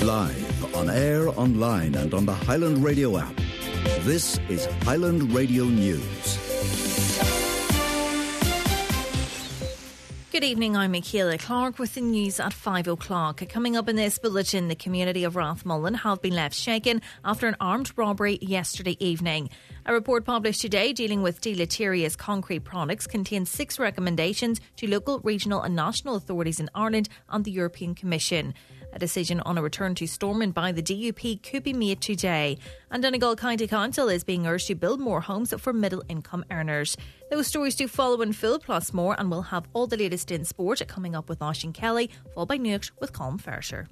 Live, on air, online and on the Highland Radio app. This is Highland Radio News. Good evening, I'm Michaela Clark with the news at 5 o'clock. Coming up in this bulletin, the community of Rathmullen have been left shaken after an armed robbery yesterday evening. A report published today dealing with deleterious concrete products contains 6 recommendations to local, regional and national authorities in Ireland and the European Commission. A decision on a return to Stormont by the DUP could be made today. And Donegal County Council is being urged to build more homes for middle income earners. Those stories do follow in full, plus more, and we'll have all the latest in sport coming up with Oisín Kelly, followed by Nuacht with Colm Fersher.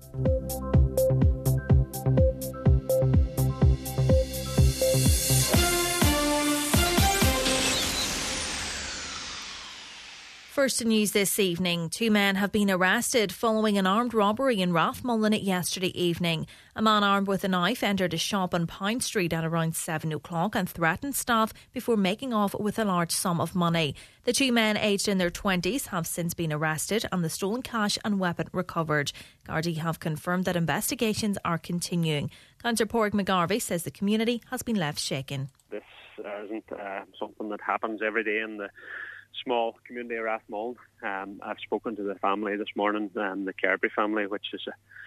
First news this evening. 2 men have been arrested following an armed robbery in Rathmullen yesterday evening. A man armed with a knife entered a shop on Pine Street at around 7 o'clock and threatened staff before making off with a large sum of money. The 2 men, aged in their 20s, have since been arrested and the stolen cash and weapon recovered. Gardaí have confirmed that investigations are continuing. Councillor Pádraig McGarvey says the community has been left shaken. This isn't something that happens every day in the small community of Rathmullen. I've spoken to the family this morning, the Kirby family, which is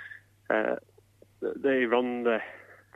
they run the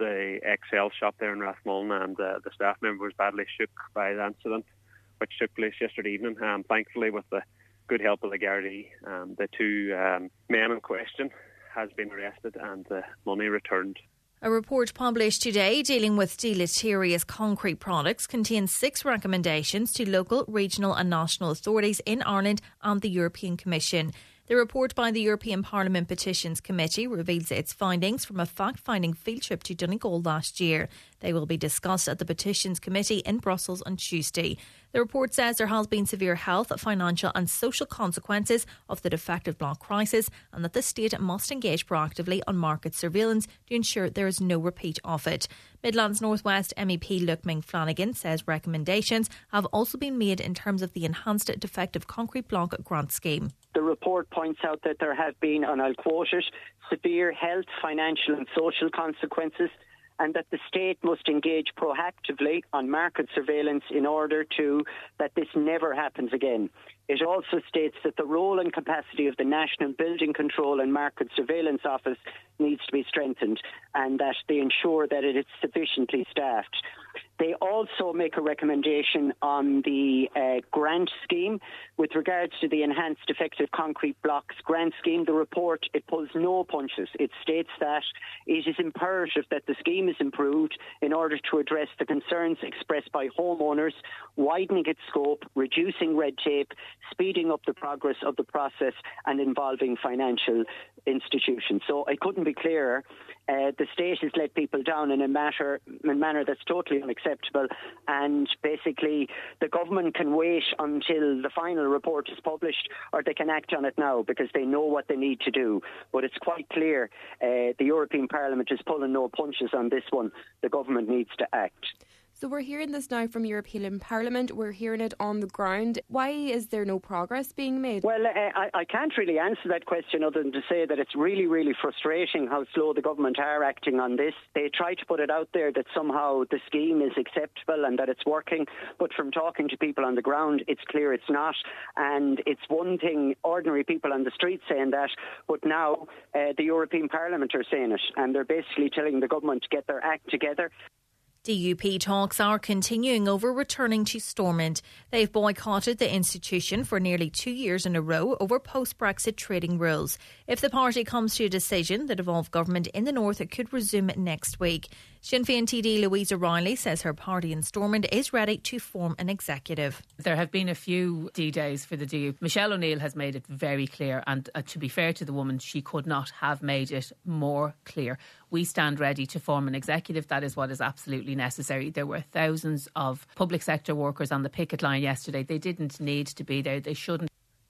XL shop there in Rathmullen, and the staff member was badly shook by the incident which took place yesterday evening. Thankfully, with the good help of the Gardaí, the 2 men in question has been arrested and the money returned. A report published today dealing with deleterious concrete products contains 6 recommendations to local, regional and national authorities in Ireland and the European Commission. The report by the European Parliament Petitions Committee reveals its findings from a fact-finding field trip to Donegal last year. They will be discussed at the Petitions Committee in Brussels on Tuesday. The report says there has been severe health, financial and social consequences of the defective block crisis, and that the state must engage proactively on market surveillance to ensure there is no repeat of it. Midlands North West MEP Luke Ming-Flanagan says recommendations have also been made in terms of the enhanced defective concrete block grant scheme. The report points out that there have been, and I'll quote it, severe health, financial and social consequences, and that the state must engage proactively on market surveillance in order that this never happens again. It also states that the role and capacity of the National Building Control and Market Surveillance Office needs to be strengthened, and that they ensure that it is sufficiently staffed. They also make a recommendation on the grant scheme. With regards to the Enhanced Defective Concrete Blocks grant scheme, the report, it pulls no punches. It states that it is imperative that the scheme is improved in order to address the concerns expressed by homeowners, widening its scope, reducing red tape, speeding up the progress of the process and involving financial institutions. So I couldn't be clearer. The state has let people down in a manner that's totally unacceptable, and basically the government can wait until the final report is published, or they can act on it now because they know what they need to do. But it's quite clear the European Parliament is pulling no punches on this one. The government needs to act. So we're hearing this now from European Parliament. We're hearing it on the ground. Why is there no progress being made? Well, I can't really answer that question other than to say that it's really, really frustrating how slow the government are acting on this. They try to put it out there that somehow the scheme is acceptable and that it's working, but from talking to people on the ground, it's clear it's not. And it's one thing, ordinary people on the street saying that, but now the European Parliament are saying it, and they're basically telling the government to get their act together. DUP talks are continuing over returning to Stormont. They've boycotted the institution for nearly 2 years in a row over post-Brexit trading rules. If the party comes to a decision, the devolved government in the north could resume next week. Sinn Féin TD Louise O'Reilly says her party in Stormont is ready to form an executive. There have been a few D-days for the DUP. Michelle O'Neill has made it very clear, and to be fair to the woman, she could not have made it more clear. We stand ready to form an executive. That is what is absolutely necessary. There were thousands of public sector workers on the picket line yesterday. They didn't need to be there. They shouldn't.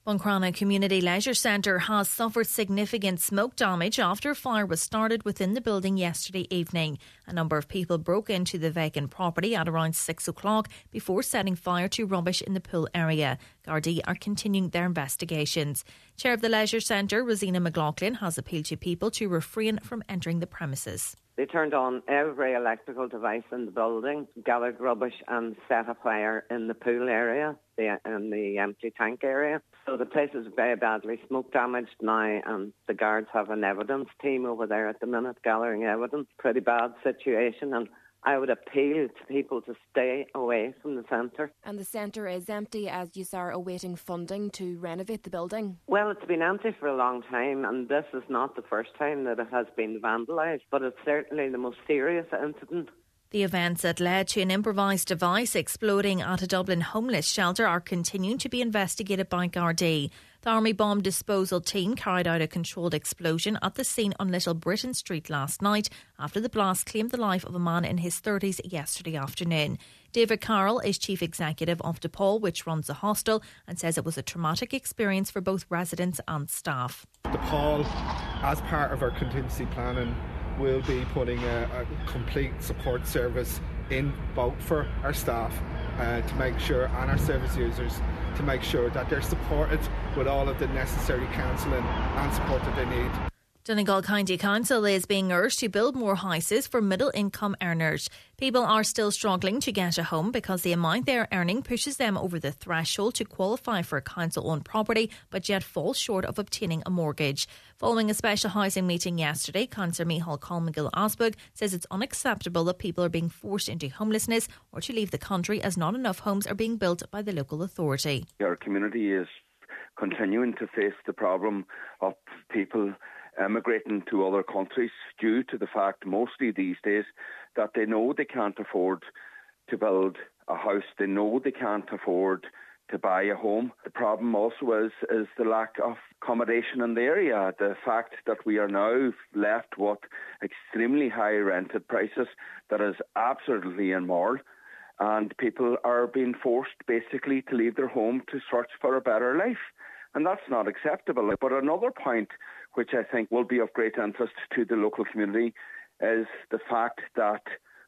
Buncrana Community Leisure Centre has suffered significant smoke damage after a fire was started within the building yesterday evening. A number of people broke into the vacant property at around 6 o'clock before setting fire to rubbish in the pool area. Gardaí are continuing their investigations. Chair of the Leisure Centre, Rosina McLaughlin, has appealed to people to refrain from entering the premises. They turned on every electrical device in the building, gathered rubbish and set a fire in the pool area, in the empty tank area. So the place is very badly smoke damaged now, and the guards have an evidence team over there at the minute gathering evidence. Pretty bad situation, and I would appeal to people to stay away from the centre. And the centre is empty as you are awaiting funding to renovate the building? Well, it's been empty for a long time, and this is not the first time that it has been vandalised, but it's certainly the most serious incident. The events that led to an improvised device exploding at a Dublin homeless shelter are continuing to be investigated by Gardaí. The Army Bomb Disposal Team carried out a controlled explosion at the scene on Little Britain Street last night after the blast claimed the life of a man in his 30s yesterday afternoon. David Carroll is Chief Executive of DePaul, which runs the hostel, and says it was a traumatic experience for both residents and staff. DePaul, as part of our contingency planning, will be putting a complete support service in boat for our staff to make sure, and our service users, to make sure that they're supported with all of the necessary counselling and support that they need. Donegal County Council is being urged to build more houses for middle income earners. People are still struggling to get a home because the amount they are earning pushes them over the threshold to qualify for a council-owned property, but yet falls short of obtaining a mortgage. Following a special housing meeting yesterday, Councillor Micheál Colmgill-Osberg says it's unacceptable that people are being forced into homelessness or to leave the country as not enough homes are being built by the local authority. Our community is continuing to face the problem of people emigrating to other countries due to the fact mostly these days that they know they can't afford to build a house. They know they can't afford to buy a home. The problem also is the lack of accommodation in the area. The fact that we are now left with extremely high rented prices that is absolutely immoral, and people are being forced basically to leave their home to search for a better life. And that's not acceptable. But another point which I think will be of great interest to the local community is the fact that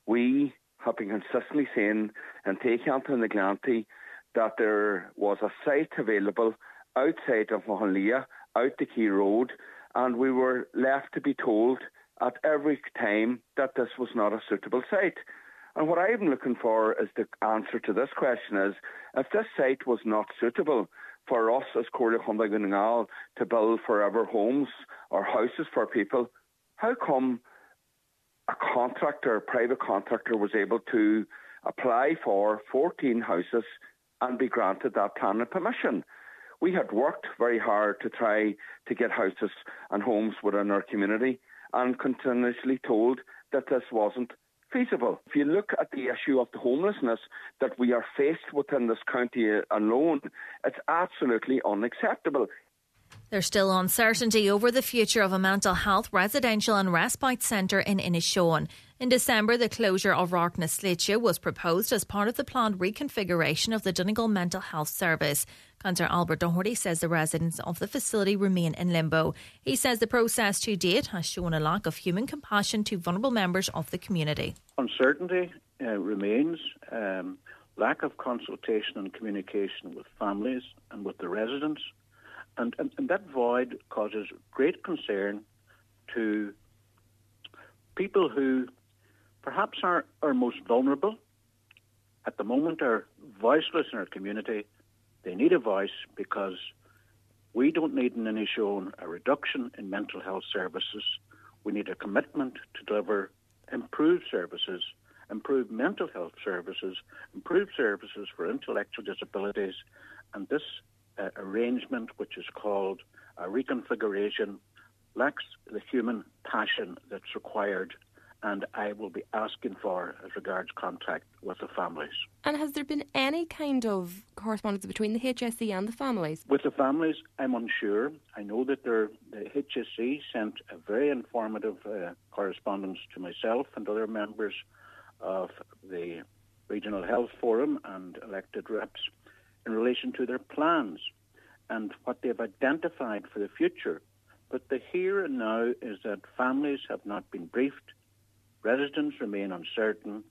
we have been consistently saying in Taycanty and Glanty that there was a site available outside of Mohalia, out the Key Road, and we were left to be told at every time that this was not a suitable site. And what I'm looking for is the answer to this question is, if this site was not suitable for us as Comhairle Donegal to build forever homes or houses for people, how come a private contractor was able to apply for 14 houses and be granted that planning permission? We had worked very hard to try to get houses and homes within our community and continuously told that this wasn't feasible. If you look at the issue of the homelessness that we are faced within this county alone, it's absolutely unacceptable. There's still uncertainty over the future of a mental health residential and respite centre in Inishowen. In December, the closure of Rark na Slitia was proposed as part of the planned reconfiguration of the Donegal Mental Health Service. Councillor Albert Doherty says the residents of the facility remain in limbo. He says the process to date has shown a lack of human compassion to vulnerable members of the community. Uncertainty remains, lack of consultation and communication with families and with the residents. And that void causes great concern to people who perhaps are most vulnerable. At the moment are voiceless in our community. They need a voice because we don't need in Inishowen a reduction in mental health services. We need a commitment to deliver improved services, improved mental health services, improved services for intellectual disabilities, and this arrangement, which is called a reconfiguration, lacks the human passion that's required, and I will be asking for as regards contact with the families. And has there been any kind of correspondence between the HSE and the families? With the families, I'm unsure. I know that the HSE sent a very informative correspondence to myself and other members of the Regional Health Forum and elected reps in relation to their plans. and what they've identified for the future. But the here and now is that families have not been briefed, residents remain uncertain,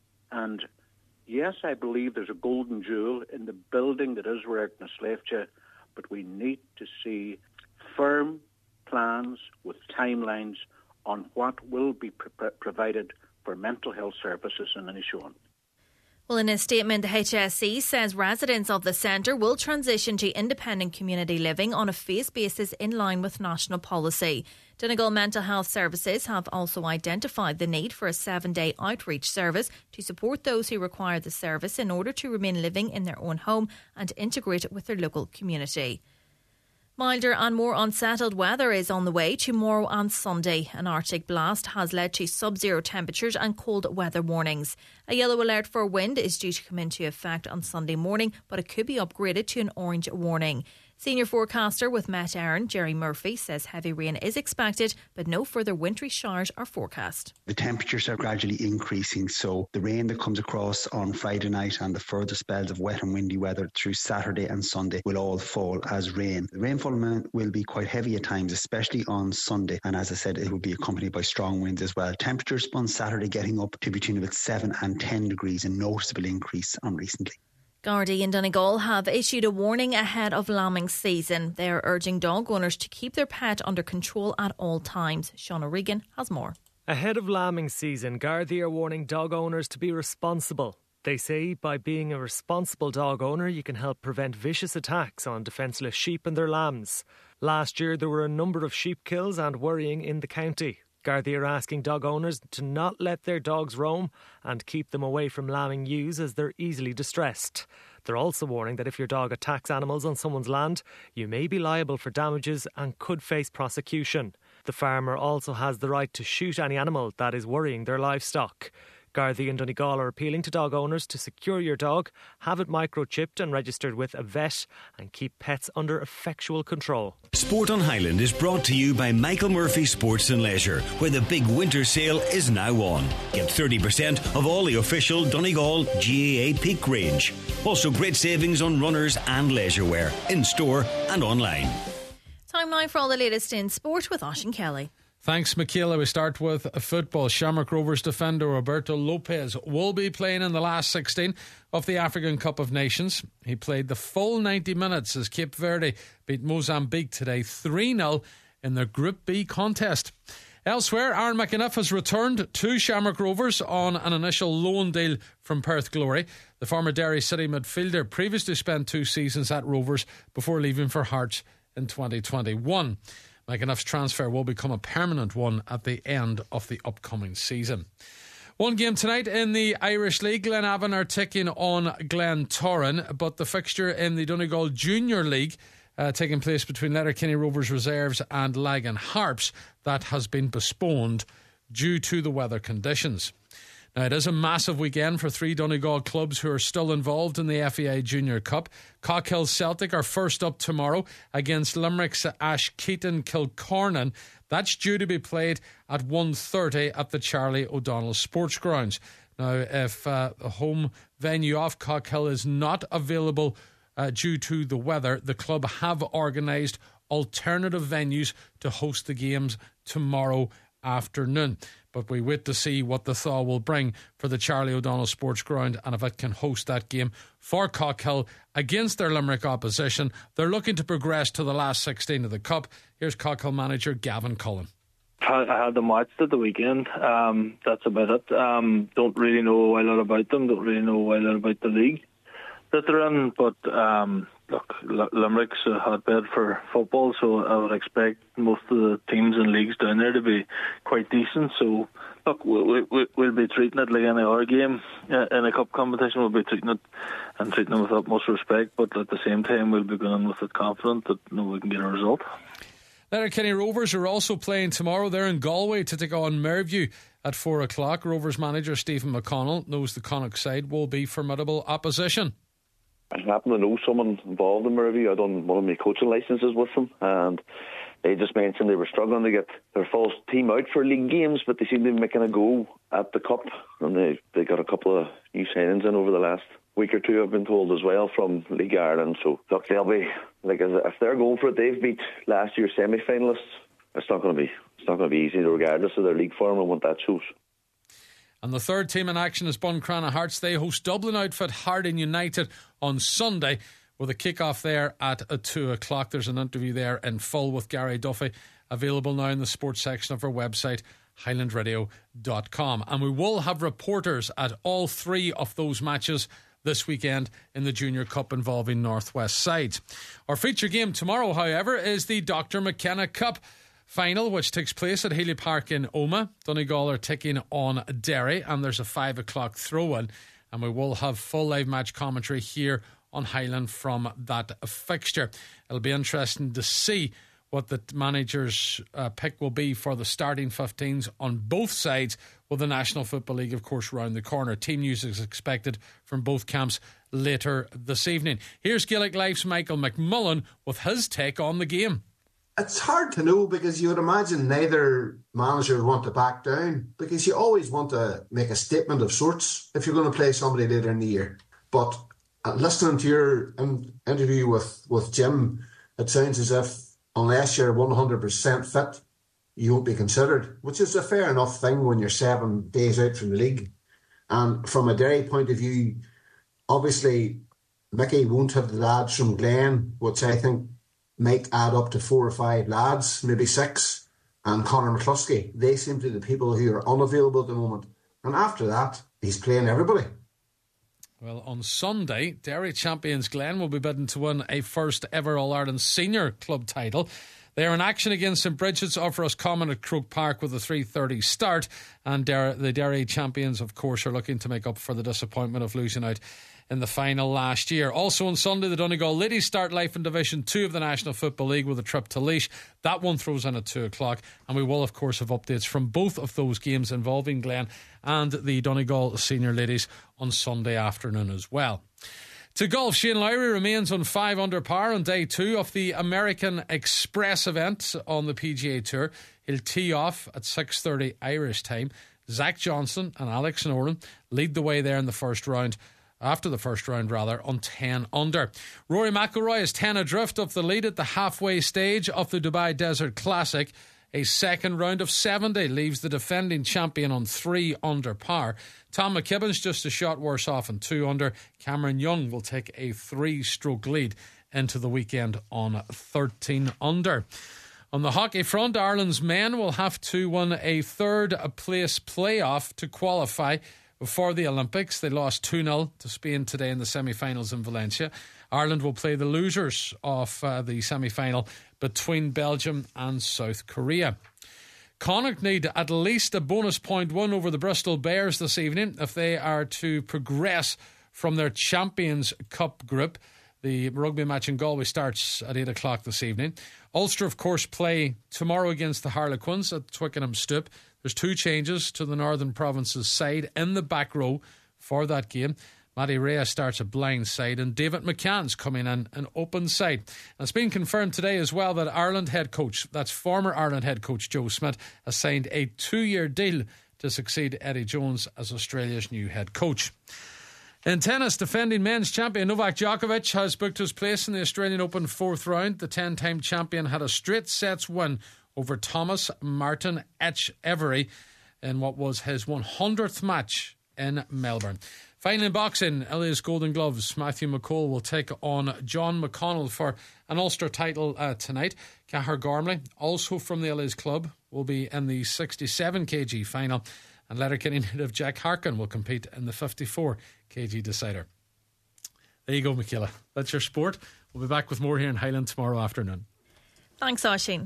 and yes, I believe there's a golden jewel in the building that is Ruairt na Sléibhte, but we need to see firm plans with timelines on what will be provided for mental health services in Inishowen. Well, in a statement, the HSE says residents of the centre will transition to independent community living on a phased basis in line with national policy. Donegal Mental Health Services have also identified the need for a 7-day outreach service to support those who require the service in order to remain living in their own home and integrate with their local community. Milder and more unsettled weather is on the way tomorrow and Sunday. An Arctic blast has led to sub-zero temperatures and cold weather warnings. A yellow alert for wind is due to come into effect on Sunday morning, but it could be upgraded to an orange warning. Senior forecaster with Met Éireann, Jerry Murphy, says heavy rain is expected, but no further wintry showers are forecast. The temperatures are gradually increasing, so the rain that comes across on Friday night and the further spells of wet and windy weather through Saturday and Sunday will all fall as rain. The rainfall amount will be quite heavy at times, especially on Sunday, and as I said, it will be accompanied by strong winds as well. Temperatures on Saturday getting up to between about 7 and 10 degrees, a noticeable increase on recently. Gardaí in Donegal have issued a warning ahead of lambing season. They are urging dog owners to keep their pet under control at all times. Sean O'Regan has more. Ahead of lambing season, Gardaí are warning dog owners to be responsible. They say by being a responsible dog owner, you can help prevent vicious attacks on defenceless sheep and their lambs. Last year, there were a number of sheep kills and worrying in the county. Gardaí are asking dog owners to not let their dogs roam and keep them away from lambing ewes as they're easily distressed. They're also warning that if your dog attacks animals on someone's land, you may be liable for damages and could face prosecution. The farmer also has the right to shoot any animal that is worrying their livestock. Gardaí and Donegal are appealing to dog owners to secure your dog, have it microchipped and registered with a vet, and keep pets under effectual control. Sport on Highland is brought to you by Michael Murphy Sports and Leisure, where the big winter sale is now on. Get 30% of all the official Donegal GAA Peak range. Also great savings on runners and leisure wear, in store and online. Time now for all the latest in sport with Oisín Kelly. Thanks, Michaela. We start with football. Shamrock Rovers defender Roberto Lopez will be playing in the last 16 of the African Cup of Nations. He played the full 90 minutes as Cape Verde beat Mozambique today 3-0 in their Group B contest. Elsewhere, Aaron McAnuff has returned to Shamrock Rovers on an initial loan deal from Perth Glory. The former Derry City midfielder previously spent 2 seasons at Rovers before leaving for Hearts in 2021. McAnuff's transfer will become a permanent one at the end of the upcoming season. One game tonight in the Irish League. Glenavon are taking on Glentoran, but the fixture in the Donegal Junior League taking place between Letterkenny Rovers Reserves and Lagan Harps, that has been postponed due to the weather conditions. Now, it is a massive weekend for 3 Donegal clubs who are still involved in the FAI Junior Cup. Cockhill Celtic are first up tomorrow against Limerick's Ashkeaton Kilcornan. That's due to be played at 1:30 at the Charlie O'Donnell Sports Grounds. Now, if the home venue of Cockhill is not available due to the weather, the club have organised alternative venues to host the games tomorrow afternoon. But we wait to see what the thaw will bring for the Charlie O'Donnell Sports Ground and if it can host that game for Cockhill against their Limerick opposition. They're looking to progress to the last 16 of the Cup. Here's Cockhill manager Gavin Cullen. I had them watched at the weekend. That's about it. Don't really know a lot about them. Don't really know a lot about the league that they're in. But look, Limerick's a hotbed for football, so I would expect most of the teams and leagues down there to be quite decent. So look, we'll be treating it like any other game in a cup competition. We'll be treating it with utmost respect, but at the same time we'll be going with it confident that we can get a result. Letterkenny Rovers are also playing tomorrow. They're in Galway to take on Merview at 4 o'clock. Rovers manager Stephen McConnell knows the Connacht side will be formidable opposition. I happen to know someone involved in Merview. I've done one of my coaching licences with them, and They just mentioned they were struggling to get their full team out for league games, but they seem to be making a go at the Cup, and they got a couple of new signings in over the last week or two, I've been told, as well, from League Ireland. So look, they'll be like, if they're going for it, they've beat last year's semi-finalists. It's not going to be easy, regardless of their league form and what that shows. And the third team in action is Buncrana Hearts. They host Dublin outfit Harding United on Sunday, with a kick-off there at 2 o'clock. There's an interview there in full with Gary Duffy, available now in the sports section of our website, highlandradio.com. And we will have reporters at all three of those matches this weekend in the Junior Cup involving Northwest sides. Our feature game tomorrow, however, is the Dr. McKenna Cup final, which takes place at Healy Park in Omagh. Donegal are taking on Derry, and there's a 5 o'clock throw-in, and we will have full live match commentary here on Highland from that fixture. It'll be interesting to see what the manager's pick will be for the starting 15s on both sides, with the National Football League, of course, round the corner. Team news is expected from both camps later this evening. Here's Gaelic Life's Michael McMullen with his take on the game. It's hard to know, because you would imagine neither manager would want to back down, because you always want to make a statement of sorts if you're going to play somebody later in the year. But listening to your interview with Jim, it sounds as if unless you're 100% fit, you won't be considered, which is a fair enough thing when you're 7 days out from the league. And from a Derry point of view, obviously Mickey won't have the lads from Glen, which I think might add up to 4 or 5 lads, maybe 6, and Conor McCluskey. They seem to be the people who are unavailable at the moment. And after that, he's playing everybody. Well, on Sunday, Derry champions Glen will be bidden to win a first ever All-Ireland senior club title. They are in action against St Bridget's of Roscommon at Croke Park with a 3:30 start. And the Derry champions, of course, are looking to make up for the disappointment of losing out in the final last year. Also on Sunday, the Donegal ladies start life in Division 2 of the National Football League with a trip to Laois. That one throws in at 2 o'clock, and we will of course have updates from both of those games involving Glen and the Donegal senior ladies on Sunday afternoon as well. To golf, Shane Lowry remains on 5 under par on day 2 of the American Express event on the PGA Tour. He'll tee off at 6:30 Irish time. Zach Johnson and Alex Noren lead the way there in the first round. After the first round, on 10 under. Rory McIlroy is 10 adrift of the lead at the halfway stage of the Dubai Desert Classic. A second round of 70 leaves the defending champion on 3 under par. Tom McKibben's just a shot worse off on 2 under. Cameron Young will take a 3-stroke lead into the weekend on 13 under. On the hockey front, Ireland's men will have to win a third-place playoff to qualify before the Olympics. They lost 2-0 to Spain today in the semi-finals in Valencia. Ireland will play the losers of the semi-final between Belgium and South Korea. Connacht need at least a bonus point win over the Bristol Bears this evening if they are to progress from their Champions Cup group. The rugby match in Galway starts at 8 o'clock this evening. Ulster, of course, play tomorrow against the Harlequins at Twickenham Stoop. There's 2 changes to the Northern Province's side in the back row for that game. Matty Rea starts a blind side, and David McCann's coming in an open side. And it's been confirmed today as well that Ireland head coach, that's former Ireland head coach Joe Schmidt, has signed a 2-year deal to succeed Eddie Jones as Australia's new head coach. In tennis, defending men's champion Novak Djokovic has booked his place in the Australian Open 4th round. The 10-time champion had a straight sets win over Thomas Martin Etcheverry in what was his 100th match in Melbourne. Finally, in boxing, LA's Golden Gloves, Matthew McCall will take on John McConnell for an Ulster title tonight. Cahir Gormley, also from the LA's club, will be in the 67kg final, and Letterkenny native Jack Harkin will compete in the 54kg decider. There you go, Michaela. That's your sport. We'll be back with more here in Highland tomorrow afternoon. Thanks, Oisín.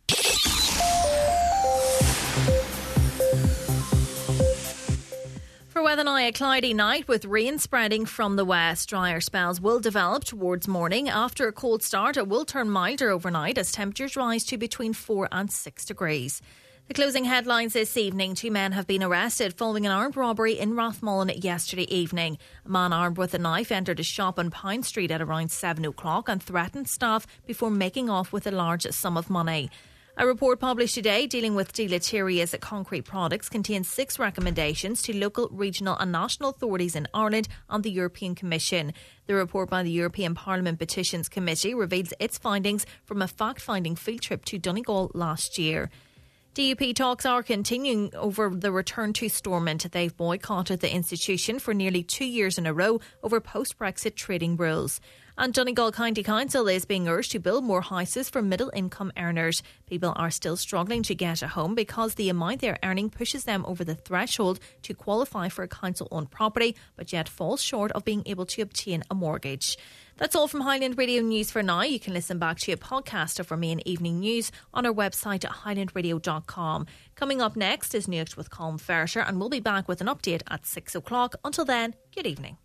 For weather now, a cloudy night with rain spreading from the west. Drier spells will develop towards morning. After a cold start, it will turn milder overnight as temperatures rise to between 4 and 6 degrees. The closing headlines this evening. 2 men have been arrested following an armed robbery in Rathmullen yesterday evening. A man armed with a knife entered a shop on Pine Street at around 7 o'clock and threatened staff before making off with a large sum of money. A report published today dealing with deleterious concrete products contains 6 recommendations to local, regional and national authorities in Ireland and the European Commission. The report by the European Parliament Petitions Committee reveals its findings from a fact-finding field trip to Donegal last year. DUP talks are continuing over the return to Stormont. They've boycotted the institution for nearly 2 years in a row over post-Brexit trading rules. And Donegal County Council is being urged to build more houses for middle-income earners. People are still struggling to get a home because the amount they're earning pushes them over the threshold to qualify for a council-owned property, but yet falls short of being able to obtain a mortgage. That's all from Highland Radio News for now. You can listen back to a podcast of our main evening news on our website at highlandradio.com. Coming up next is News with Colm Ferrisher, and we'll be back with an update at 6 o'clock. Until then, good evening.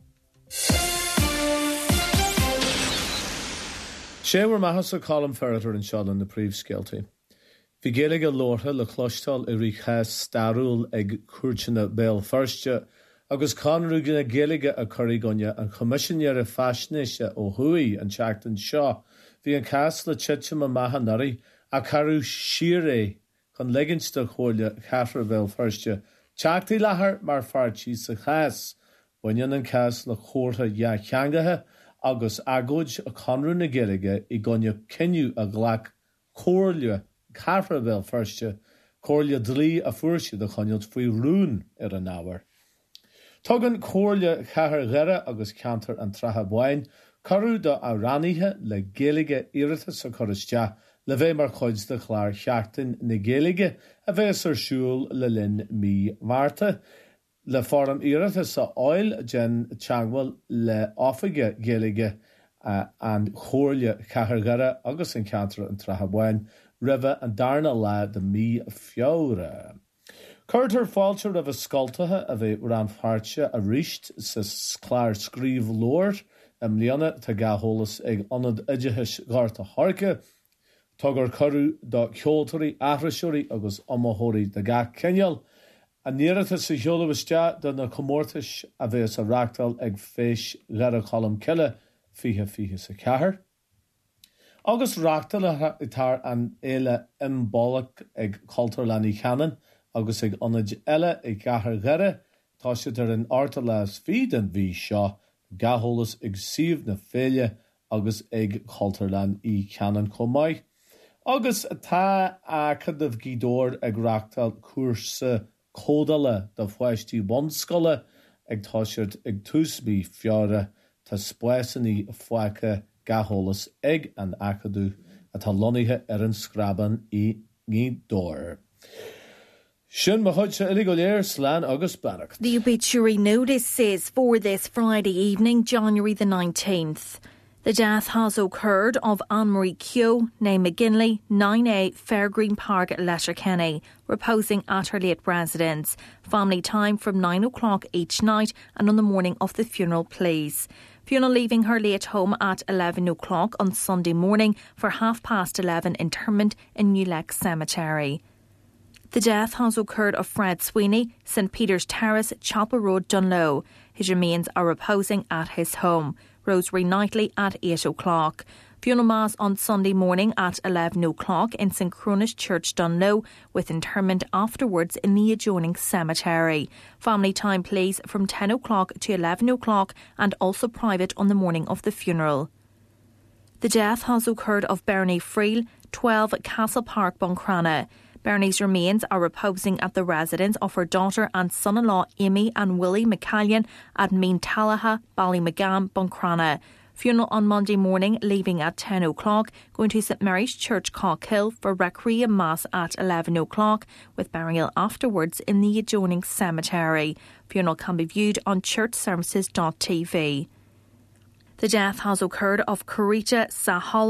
Sé war maithas a Colm Ferrisher an seán na príomhscéaltaí. Bhí géalaigh lortha le clostal I ríchas starúil ag cuairteanna béal firste, agus conrúgna géalaige a chuirigóine an comisinéir a fascinaise ó thuaí an teachtain seo. Bhí an cas le titse a maithanarí a carú siar chun leginste chóirle chafra béal firste. Teachtaí lethar mar fartí sa chas. Baineann an cas le chóirtha cheangathe agus agóid a conrú na géalaige I gcoinne cinniú a ghlach cóirle chafra béal firste, cóirle dlí a fuairse de chonnealt faoi rún ar an ábhar. Tugann cóirle chathair gheire agus cantar an tratha bhain, carú do a raníthe le géalaige iarrata sa choriste, le bheith mar chuid de chláir cheachtain na géalaige a bheith ar siúil le linn mí Marta. Le fóram iarrata sa áil gen teagmhail le áfaige géalaige an cóirle chathair gheire agus an cantar an tratha bhain, ribh an darna le de mí fiabhra. Curtar fáilte ribh scoltathe a bheith ran fáirte a ríist sa chláir scríomh lóir mlíana tá gatholalas ag anad idirthis gáirta Harca, tugur curú do ceoltarí athraisiúirí agus amóthóirí de gach ceneal, a níorata sa cheolamhaiste do na comórtais a bheith sa reachtal ag féis gheire Colm Cille fiche sa chathair. Agus reachtal itar an éile imbólach ag cultúr leanaí cheann, agus ag anad eile ag chathair gheire, tá siad ar an áirta leas fiad an bhí seo, gatholalas ag siomh na féile agus ag cultúr leanaí cheann comáid. Agus tá acadamh gídóir ag reachtal cuarsa códala do foiistí bonscoile ag táisirt ag túsbí fiara tá spáisaní foicha gatholalas ag an acadú atá loníthe ar an scraban I gídóir. Sin mo chuid se uile go léir slán agus bannacht. The obituary notice says for this Friday evening, January the 19th. The death has occurred of Anne-Marie Keogh, née McGinley, 9A Fairgreen Park, Letterkenny, reposing at her late residence. Family time from 9 o'clock each night and on the morning of the funeral, please. Funeral leaving her late home at 11 o'clock on Sunday morning for 11:30 interment in Newleck Cemetery. The death has occurred of Fred Sweeney, St Peter's Terrace, Chapel Road, Dunlow. His remains are reposing at his home. Rosary nightly at 8 o'clock. Funeral Mass on Sunday morning at 11 o'clock in St Cronus Church, Dunlow, with interment afterwards in the adjoining cemetery. Family time, please, from 10 o'clock to 11 o'clock and also private on the morning of the funeral. The death has occurred of Bernie Friel, 12 Castle Park, Buncrana. Bernie's remains are reposing at the residence of her daughter and son-in-law Amy and Willie McCallion at Mean Tallaha, Ballymagam, Buncrana. Funeral on Monday morning, leaving at 10 o'clock, going to St Mary's Church, Cockhill for Requiem Mass at 11 o'clock, with burial afterwards in the adjoining cemetery. Funeral can be viewed on churchservices.tv. The death has occurred of Carita Sahalam,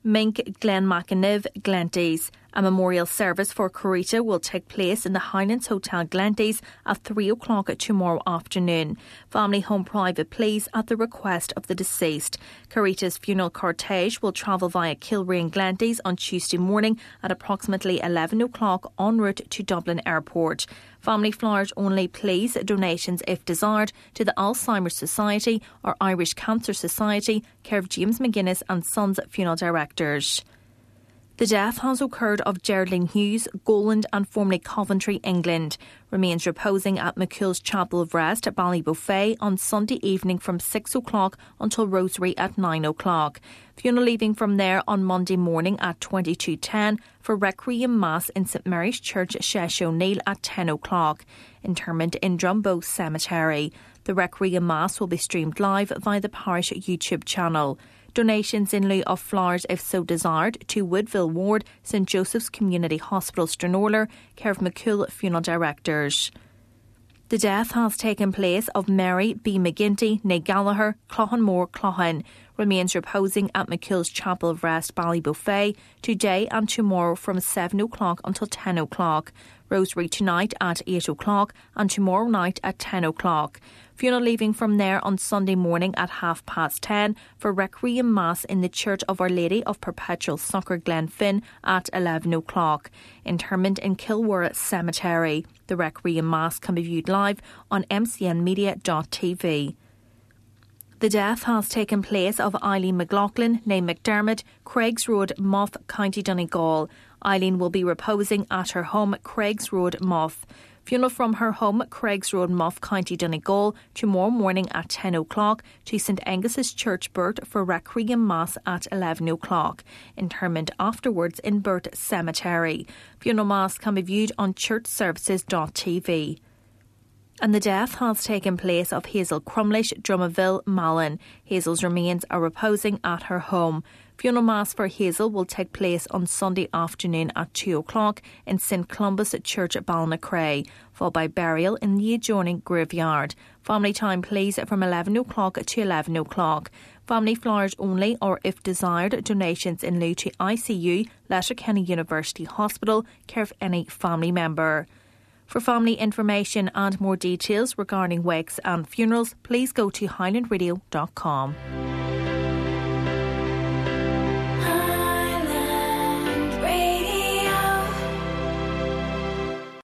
Mink, Glenmacaniv, Glenties. A memorial service for Carita will take place in the Highlands Hotel Glenties at 3 o'clock tomorrow afternoon. Family home private please at the request of the deceased. Carita's funeral cortege will travel via Kilrea and Glenties on Tuesday morning at approximately 11 o'clock en route to Dublin Airport. Family flowers only please, donations if desired, to the Alzheimer's Society or Irish Cancer Society, care of James McGuinness and Sons funeral directors. The death has occurred of Geraldine Hughes, Goland and formerly Coventry, England. Remains reposing at McCool's Chapel of Rest at Ballyboufet on Sunday evening from 6 o'clock until Rosary at 9 o'clock. Funeral leaving from there on Monday morning at 22:10 for Requiem Mass in St Mary's Church, Shesh O'Neill at 10 o'clock. Interment in Drumbo Cemetery. The Requiem Mass will be streamed live via the parish YouTube channel. Donations in lieu of flowers, if so desired, to Woodville Ward, St Joseph's Community Hospital, Stranorlar, care of McCool Funeral Directors. The death has taken place of Mary B. McGinty, née Gallagher, Cloughanmore, Cloughan. Remains reposing at McCool's Chapel of Rest, Ballyboufet, today and tomorrow from 7 o'clock until 10 o'clock. Rosary tonight at 8 o'clock and tomorrow night at 10 o'clock. Funeral leaving from there on Sunday morning at 10:30 for Requiem Mass in the Church of Our Lady of Perpetual Succour, Glenfin at 11 o'clock. Interment in Kilwara Cemetery. The Requiem Mass can be viewed live on mcnmedia.tv. The death has taken place of Eileen McLaughlin, née McDermott, Craigs Road, Muff, County Donegal. Eileen will be reposing at her home, Craigs Road, Muff. Funeral from her home, Craigs Road, Muff, County Donegal, tomorrow morning at 10 o'clock to St Angus's Church, Burt, for Requiem Mass at 11 o'clock. Interment afterwards in Burt Cemetery. Funeral Mass can be viewed on churchservices.tv. And the death has taken place of Hazel Crumlish, Drummaville, Malin. Hazel's remains are reposing at her home. Funeral Mass for Hazel will take place on Sunday afternoon at 2 o'clock in St Columbus Church at Ballinacray, followed by burial in the adjoining graveyard. Family time please from 11 o'clock to 11 o'clock. Family flowers only, or if desired, donations in lieu to ICU, Letterkenny University Hospital, care of any family member. For family information and more details regarding wakes and funerals, please go to highlandradio.com.